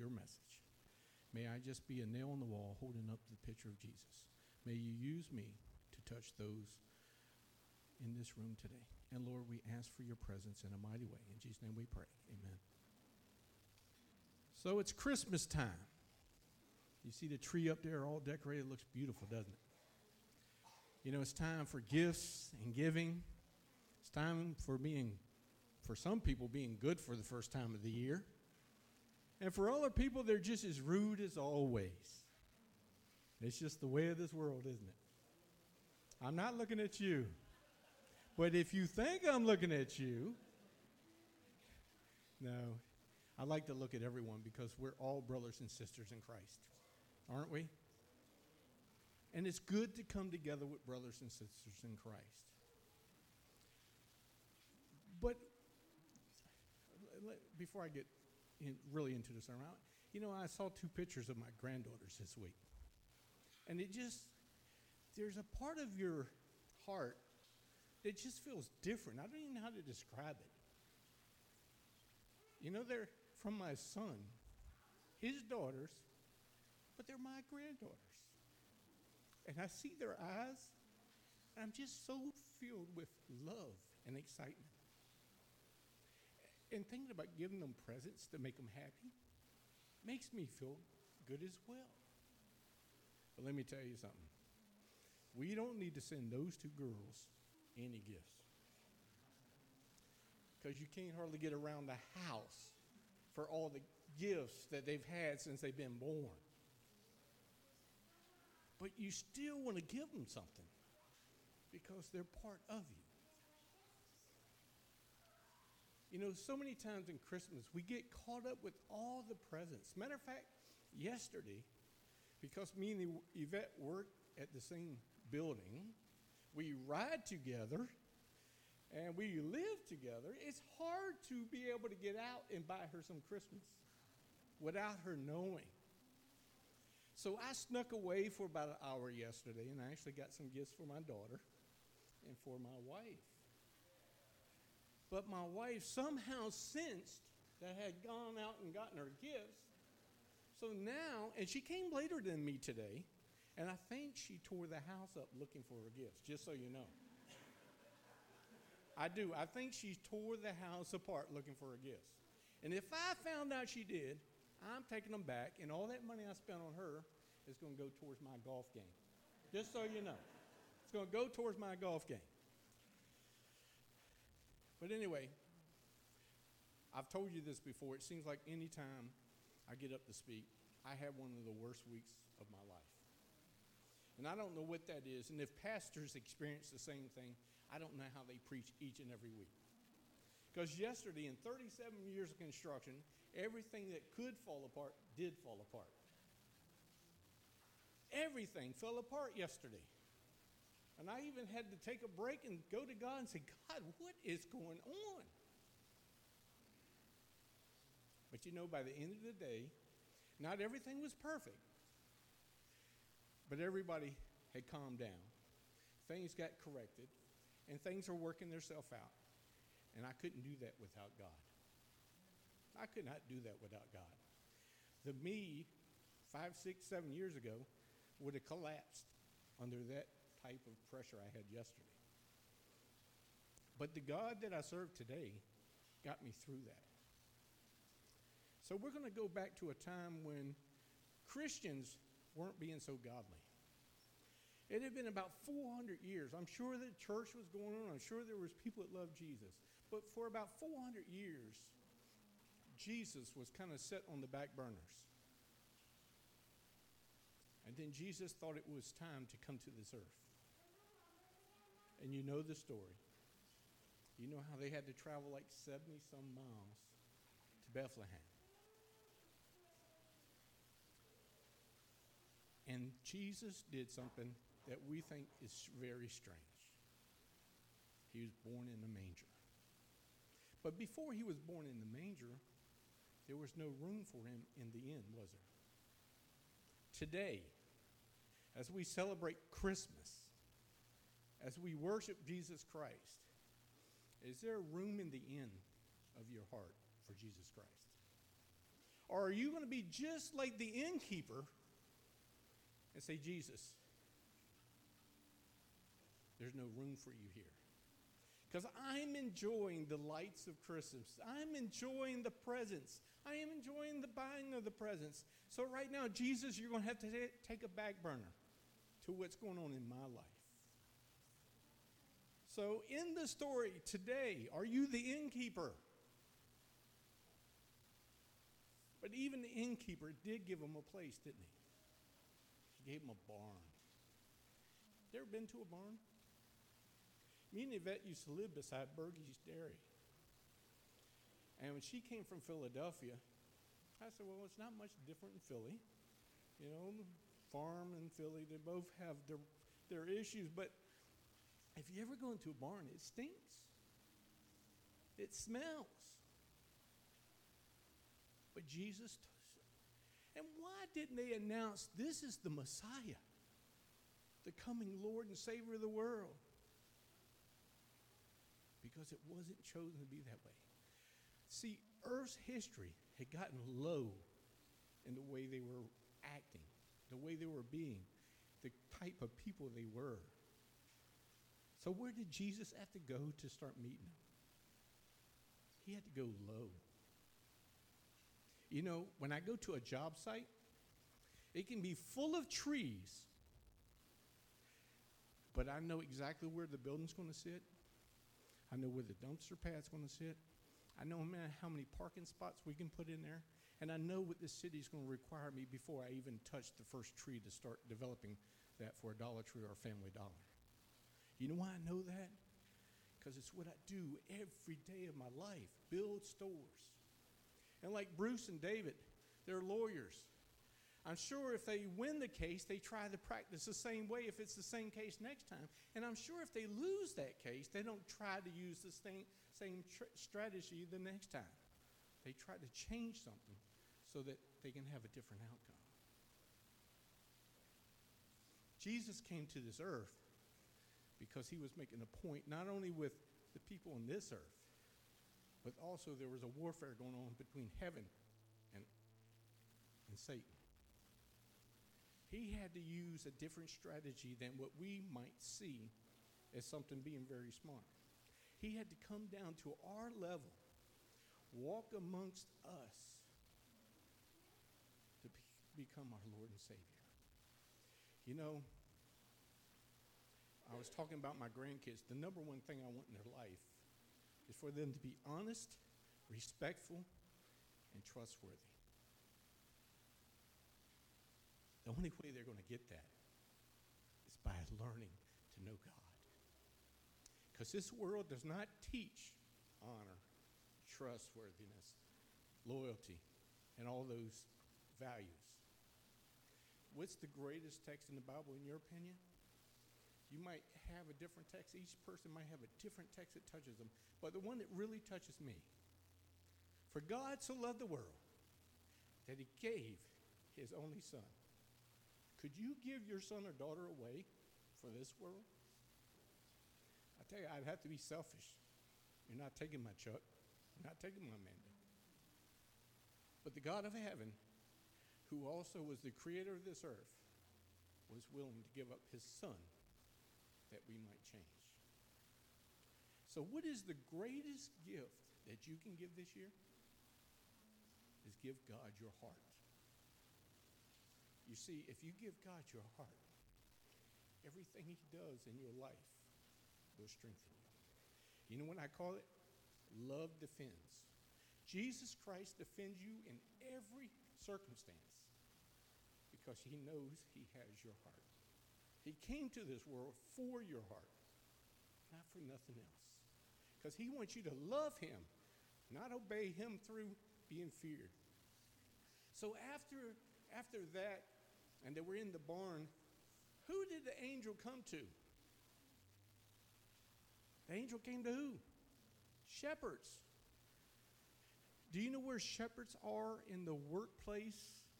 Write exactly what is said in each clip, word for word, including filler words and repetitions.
your message. May I just be a nail on the wall holding up the picture of Jesus. May you use me to touch those in this room today. And Lord, we ask for your presence in a mighty way. In Jesus' name we pray. Amen. So it's Christmas time. You see the tree up there all decorated? It looks beautiful, doesn't it? You know, it's time for gifts and giving. It's time for being, for some people, being good for the first time of the year. And for other people, they're just as rude as always. It's just the way of this world, isn't it? I'm not looking at you. But if you think I'm looking at you, no, I like to look at everyone because we're all brothers and sisters in Christ, aren't we? And it's good to come together with brothers and sisters in Christ. But before I get in, really into the sermon, you know, I saw two pictures of my granddaughters this week. And it just, there's a part of your heart that just feels different. I don't even know how to describe it. You know, they're from my son, his daughters, but they're my granddaughters. And I see their eyes, and I'm just so filled with love and excitement. And thinking about giving them presents to make them happy makes me feel good as well. But let me tell you something. We don't need to send those two girls any gifts. Because you can't hardly get around the house for all the gifts that they've had since they've been born. But you still want to give them something because they're part of you. You know, so many times in Christmas, we get caught up with all the presents. Matter of fact, yesterday, because me and Yvette work at the same building, we ride together, and we live together, it's hard to be able to get out and buy her some Christmas without her knowing. So I snuck away for about an hour yesterday, and I actually got some gifts for my daughter and for my wife. But my wife somehow sensed that I had gone out and gotten her gifts. So now, and she came later than me today, and I think she tore the house up looking for her gifts, just so you know. I do. I think she tore the house apart looking for her gifts. And if I found out she did, I'm taking them back, and all that money I spent on her is going to go towards my golf game. Just so you know. It's going to go towards my golf game. But anyway, I've told you this before. It seems like any time I get up to speak, I have one of the worst weeks of my life. And I don't know what that is. And if pastors experience the same thing, I don't know how they preach each and every week. Because yesterday, in thirty-seven years of construction, everything that could fall apart did fall apart. Everything fell apart yesterday. And I even had to take a break and go to God and say, God, what is going on? But you know, by the end of the day, not everything was perfect. But everybody had calmed down. Things got corrected. And things are working themselves out. And I couldn't do that without God. I could not do that without God. The me, five, six, seven years ago, would have collapsed under that type of pressure I had yesterday. But the God that I serve today got me through that. So we're going to go back to a time when Christians weren't being so godly. It had been about four hundred years. I'm sure that church was going on. I'm sure there was people that loved Jesus. But for about four hundred years, Jesus was kind of set on the back burners. And then Jesus thought it was time to come to this earth. And you know the story. You know how they had to travel like seventy-some miles to Bethlehem. And Jesus did something that we think is very strange. He was born in a manger. But before he was born in the manger, there was no room for him in the inn, was there? Today, as we celebrate Christmas, as we worship Jesus Christ, is there room in the inn of your heart for Jesus Christ? Or are you going to be just like the innkeeper and say, Jesus, there's no room for you here? Because I'm enjoying the lights of Christmas. I'm enjoying the presents. I am enjoying the buying of the presents. So right now, Jesus, you're going to have to t- take a back burner to what's going on in my life. So in the story today, are you the innkeeper? But even the innkeeper did give him a place, didn't he? He gave him a barn. You ever been to a barn? Me and Yvette used to live beside Bergie's Dairy. And when she came from Philadelphia, I said, well, it's not much different in Philly. You know, farm and Philly, they both have their, their issues. But if you ever go into a barn, it stinks. It smells. But Jesus, and why didn't they announce this is the Messiah, the coming Lord and Savior of the world? Because it wasn't chosen to be that way. See, Earth's history had gotten low in the way they were acting, the way they were being, the type of people they were. So where did Jesus have to go to start meeting them? He had to go low. You know, when I go to a job site, it can be full of trees, but I know exactly where the building's going to sit. I know where the dumpster pad's going to sit. I know how many parking spots we can put in there. And I know what this city's going to require me before I even touch the first tree to start developing that for a Dollar Tree or a Family Dollar. You know why I know that? Because it's what I do every day of my life, build stores. And like Bruce and David, they're lawyers. I'm sure if they win the case, they try to practice the same way if it's the same case next time. And I'm sure if they lose that case, they don't try to use the same, same tr- strategy the next time. They try to change something so that they can have a different outcome. Jesus came to this earth because he was making a point not only with the people on this earth, but also there was a warfare going on between heaven and, and Satan. He had to use a different strategy than what we might see as something being very smart. He had to come down to our level, walk amongst us to be- become our Lord and Savior. You know, I was talking about my grandkids. The number one thing I want in their life is for them to be honest, respectful, and trustworthy. The only way they're going to get that is by learning to know God. Because this world does not teach honor, trustworthiness, loyalty, and all those values. What's the greatest text in the Bible, in your opinion? You might have a different text. Each person might have a different text that touches them. But the one that really touches me, for God so loved the world that he gave his only son. Could you give your son or daughter away for this world? I tell you, I'd have to be selfish. You're not taking my Chuck. You're not taking my Amanda. But the God of heaven, who also was the creator of this earth, was willing to give up his son that we might change. So what is the greatest gift that you can give this year? Is give God your heart. You see, if you give God your heart, everything he does in your life will strengthen you. You know what I call it? Love defends. Jesus Christ defends you in every circumstance because he knows he has your heart. He came to this world for your heart, not for nothing else. Because he wants you to love him, not obey him through being feared. So after, after that, and they were in the barn, who did the angel come to? The angel came to who? Shepherds. Do you know where shepherds are in the workplace?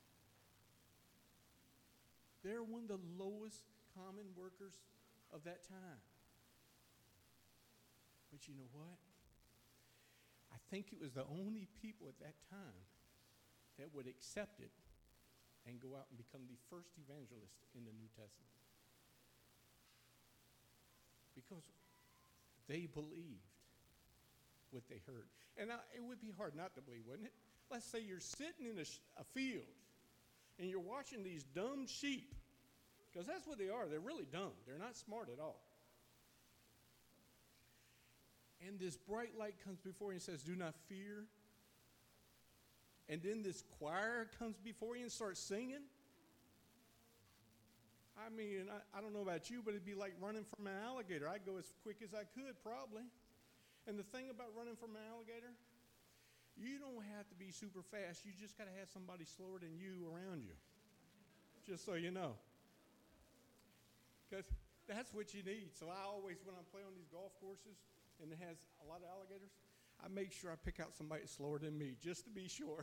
They're one of the lowest common workers of that time. But you know what? I think it was the only people at that time that would accept it and go out and become the first evangelist in the New Testament. Because they believed what they heard. And I, it would be hard not to believe, wouldn't it? Let's say you're sitting in a, sh- a field and you're watching these dumb sheep. Because that's what they are. They're really dumb. They're not smart at all. And this bright light comes before you and says, do not fear. And then this choir comes before you and starts singing. I mean, I, I don't know about you, but it'd be like running from an alligator. I'd go as quick as I could, probably. And the thing about running from an alligator, you don't have to be super fast. You just got to have somebody slower than you around you. Just so you know. Because that's what you need. So I always, when I play on these golf courses and it has a lot of alligators, I make sure I pick out somebody slower than me, just to be sure.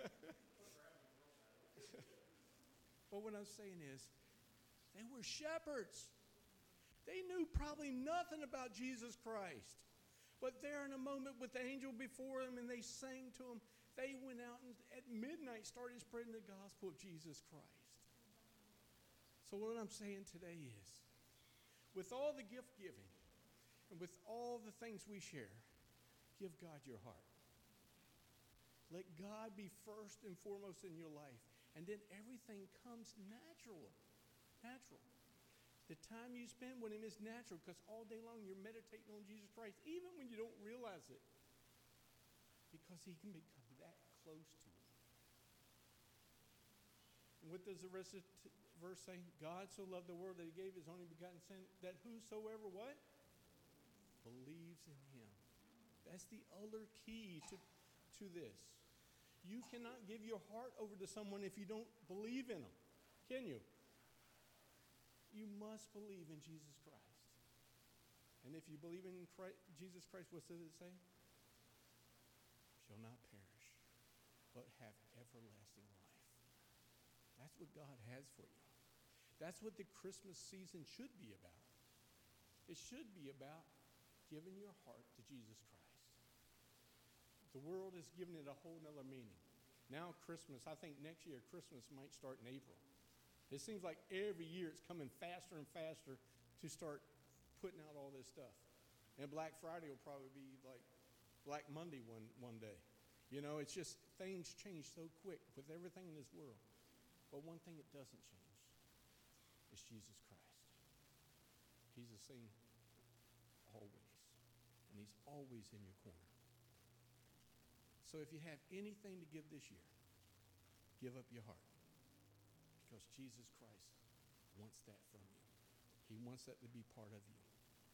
But what I'm saying is, they were shepherds. They knew probably nothing about Jesus Christ. But there in a moment with the angel before them and they sang to him, they went out and at midnight started spreading the gospel of Jesus Christ. So what I'm saying today is, with all the gift giving and with all the things we share, give God your heart. Let God be first and foremost in your life. And then everything comes natural. Natural. The time you spend with him is natural because all day long you're meditating on Jesus Christ, even when you don't realize it. Because he can become that close to you. And what does the rest of the t- verse say? God so loved the world that he gave his only begotten Son, that whosoever what? Believes in him. That's the other key to, to this. You cannot give your heart over to someone if you don't believe in them. Can you? You must believe in Jesus Christ. And if you believe in Christ, Jesus Christ, what does it say? Shall not perish, but have everlasting life. That's what God has for you. That's what the Christmas season should be about. It should be about giving your heart to Jesus Christ. The world is giving it a whole nother meaning. Now Christmas, I think next year Christmas might start in April. It seems like every year it's coming faster and faster to start putting out all this stuff. And Black Friday will probably be like Black Monday one, one day. You know, it's just things change so quick with everything in this world. But one thing that doesn't change is Jesus Christ. He's the same always. And he's always in your corner. So if you have anything to give this year, give up your heart. Because Jesus Christ wants that from you. He wants that to be part of you.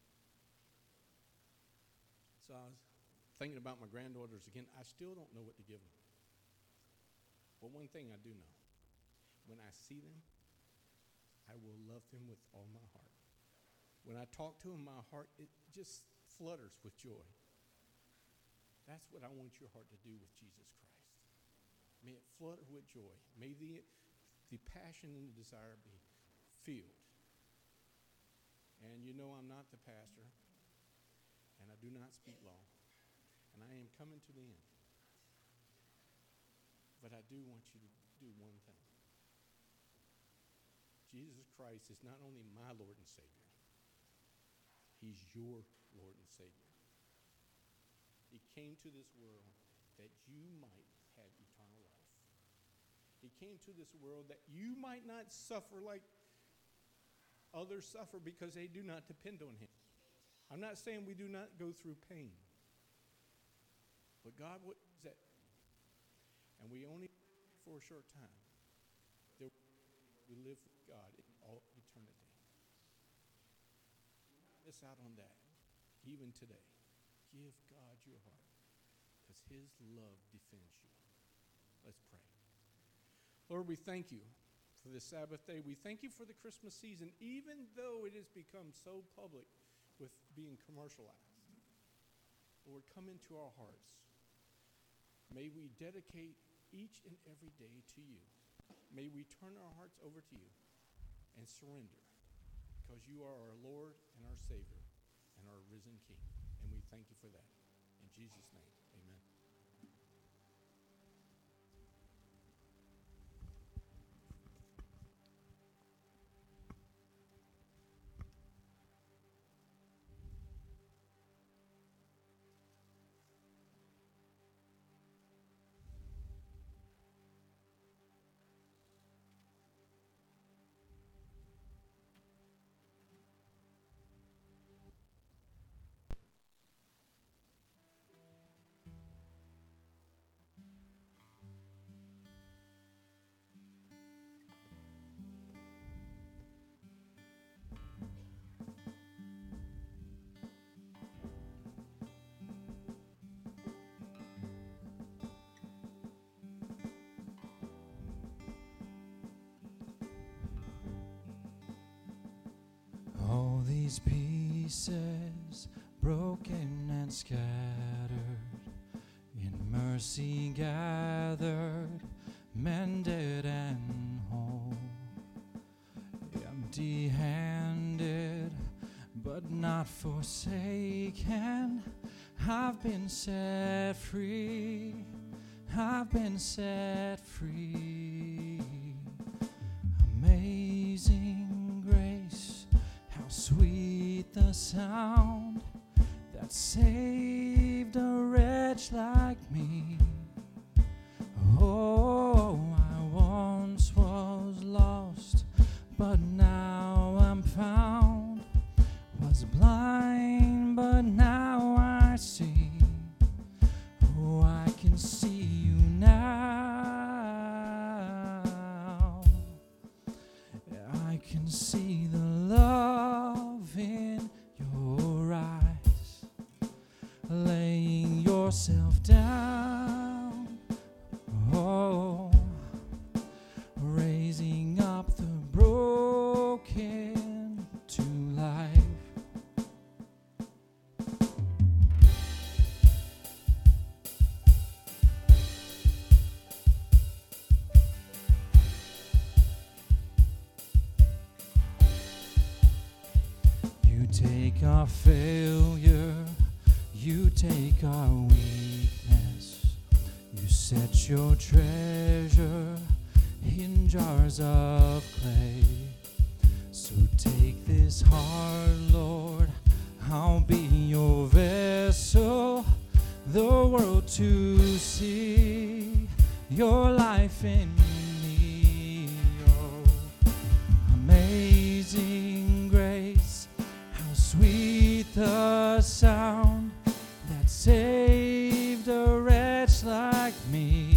So I was thinking about my granddaughters again. I still don't know what to give them. But one thing I do know. When I see them, I will love them with all my heart. When I talk to them, my heart, it just flutters with joy. That's what I want your heart to do with Jesus Christ. May it flutter with joy. May the, the passion and the desire be filled. And you know I'm not the pastor, and I do not speak long, and I am coming to the end. But I do want you to do one thing. Jesus Christ is not only my Lord and Savior, he's your Lord and Savior. He came to this world that you might have eternal life. He came to this world that you might not suffer like others suffer because they do not depend on him. I'm not saying we do not go through pain. But God, what is that? And we only live for a short time. We live with God in all eternity. Miss out on that, even today. Give God your heart, because his love defends you. Let's pray. Lord, we thank you for this Sabbath day. We thank you for the Christmas season, even though it has become so public with being commercialized. Lord, come into our hearts. May we dedicate each and every day to you. May we turn our hearts over to you and surrender, because you are our Lord and our Savior and our risen King. And we thank you for that. In Jesus' name, amen. his pieces, broken and scattered, in mercy gathered, mended and whole. Empty-handed, but not forsaken, I've been set free, I've been set free. Amazing grace, how sweet the sound that saved a wretch like me. Oh, I once was lost, but now I'm found, was blind, but now I see. Oh, I can see you now. I can see the love in your eyes, laying yourself down. Oh, raising up the broken to life. You take our failure, you take our weakness, you set your treasure in jars of clay. So take this heart, Lord, I'll be your vessel, the world to see your life in me. Oh, amazing grace, how sweet the sound that saved a wretch like me.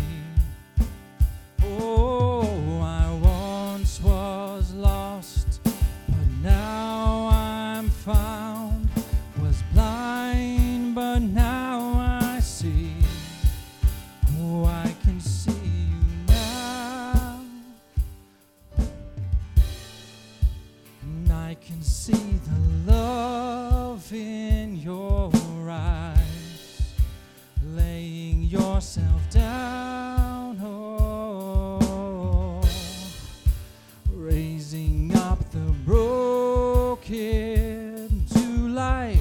Oh, I once was lost, but now I'm found, was blind, but now I see. Oh, I can see you now, and I can see the love in your eyes, laying yourself down. Oh, raising up the broken to life.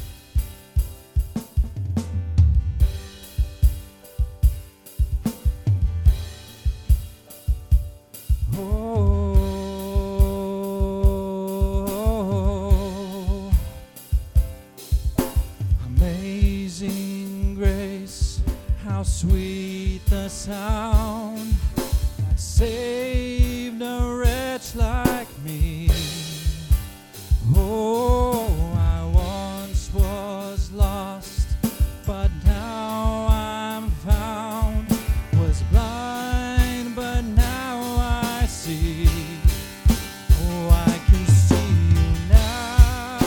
Oh, amazing grace, how sweet the sound that saved a wretch like me. Oh, I once was lost, but now I'm found, was blind, but now I see. Oh, I can see you now,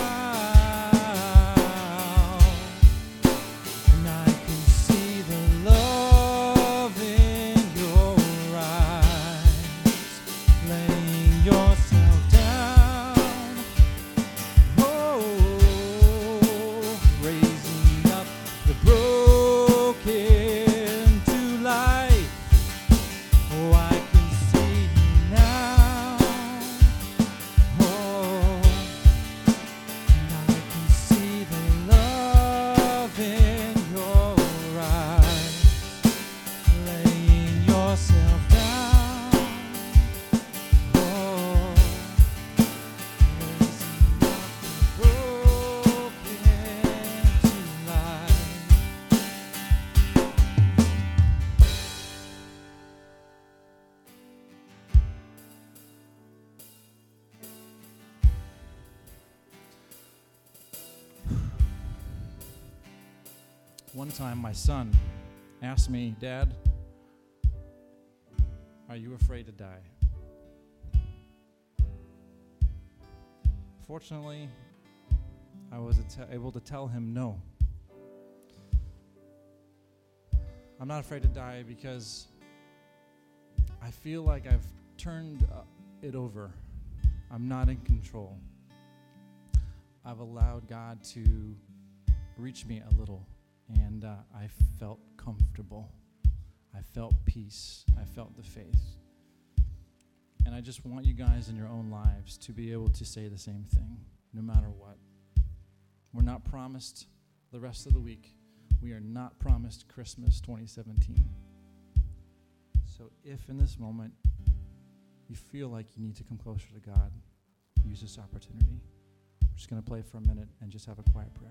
and I can see the love in your eyes, laying yourself down. Oh, raising up the broken to life. Oh, I can see you now. Oh, and I can see the love in your eyes, laying yourself down. Oh, raising up the broken to life. One time my son asked me, "Dad, are you afraid to die?" Fortunately, I was at- able to tell him no. I'm not afraid to die because I feel like I've turned uh, it over. I'm not in control. I've allowed God to reach me a little, and uh, I felt comfortable. I felt peace. I felt the faith. And I just want you guys in your own lives to be able to say the same thing, no matter what. We're not promised the rest of the week. We are not promised Christmas twenty seventeen. So if in this moment you feel like you need to come closer to God, use this opportunity. We're just going to play for a minute and just have a quiet prayer.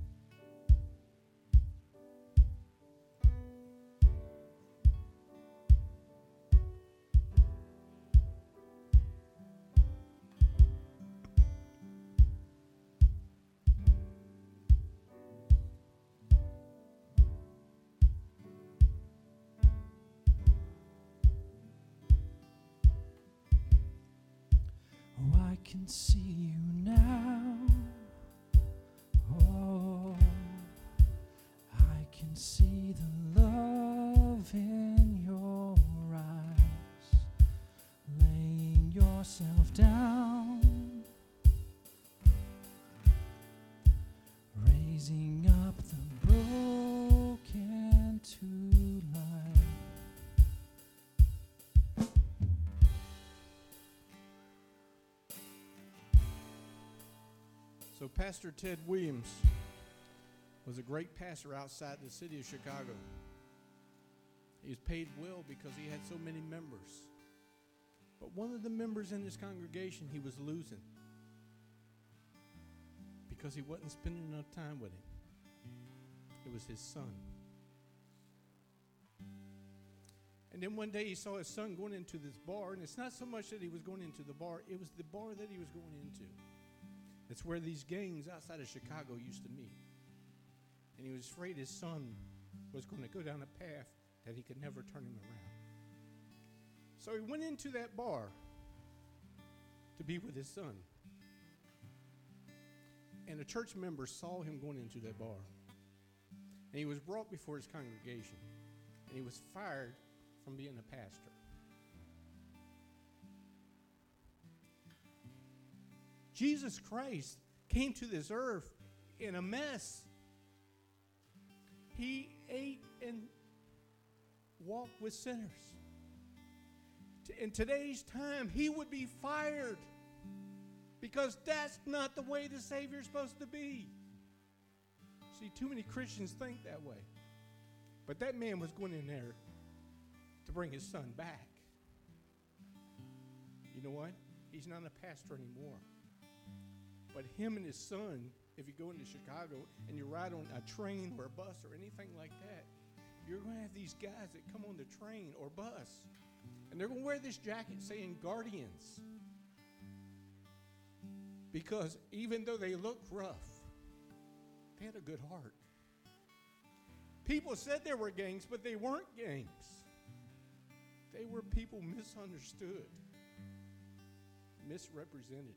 I can see you now. Oh, I can see the love in your eyes, laying yourself down, raising up the broken to life. So Pastor Ted Williams was a great pastor outside the city of Chicago. He was paid well because he had so many members. But one of the members in his congregation he was losing because he wasn't spending enough time with him. It was his son. And then one day he saw his son going into this bar, and it's not so much that he was going into the bar, it was the bar that he was going into. It's where these gangs outside of Chicago used to meet. And he was afraid his son was going to go down a path that he could never turn him around. So he went into that bar to be with his son. And a church member saw him going into that bar. And he was brought before his congregation. And he was fired from being a pastor. Jesus Christ came to this earth in a mess. He ate and walked with sinners. In today's time, he would be fired because that's not the way the Savior's supposed to be. See, too many Christians think that way. But that man was going in there to bring his son back. You know what? He's not a pastor anymore. But him and his son, if you go into Chicago and you ride on a train or a bus or anything like that, you're going to have these guys that come on the train or bus, and they're going to wear this jacket saying Guardians. Because even though they look rough, they had a good heart. People said they were gangs, but they weren't gangs. They were people misunderstood, misrepresented.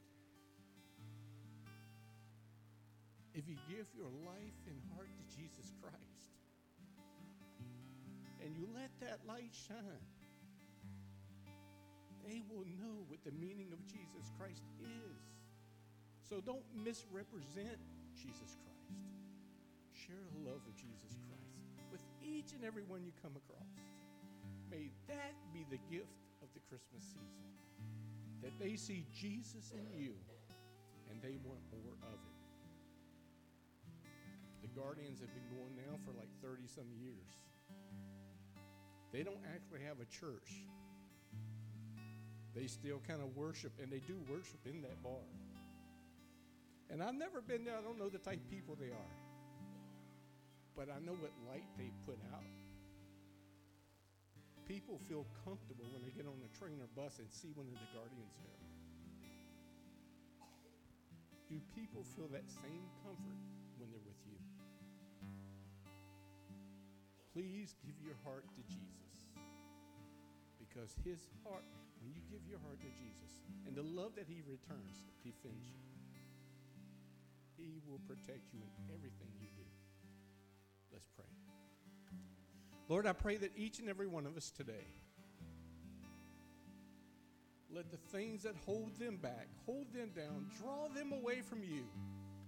If you give your life and heart to Jesus Christ, and you let that light shine, they will know what the meaning of Jesus Christ is. So don't misrepresent Jesus Christ. Share the love of Jesus Christ with each and every one you come across. May that be the gift of the Christmas season, that they see Jesus in you and they want more of it. The Guardians have been going now for like thirty some years. They don't actually have a church. They still kind of worship, and they do worship in that bar. And I've never been there. I don't know the type of people they are. But I know what light they put out. People feel comfortable when they get on a train or bus and see one of the Guardians there. Do people feel that same comfort when they're with you? Please give your heart to Jesus, because his heart, when you give your heart to Jesus and the love that he returns defends you, he will protect you in everything you do. Let's pray. Lord, I pray that each and every one of us today, let the things that hold them back, hold them down, draw them away from you,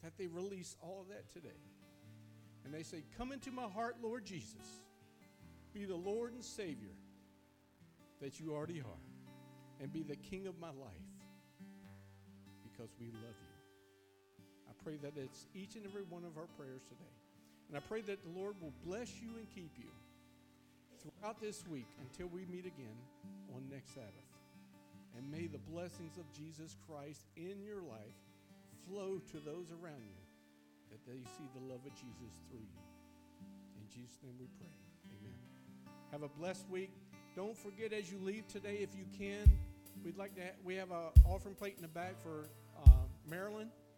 that they release all of that today. And they say, come into my heart, Lord Jesus. Be the Lord and Savior that you already are. And be the King of my life because we love you. I pray that it's each and every one of our prayers today. And I pray that the Lord will bless you and keep you throughout this week until we meet again on next Sabbath. And may the blessings of Jesus Christ in your life flow to those around you, that they see the love of Jesus through you. In Jesus' name we pray. Amen. Have a blessed week. Don't forget as you leave today, if you can, we'd like to ha- we have an offering plate in the back for uh, Marilyn.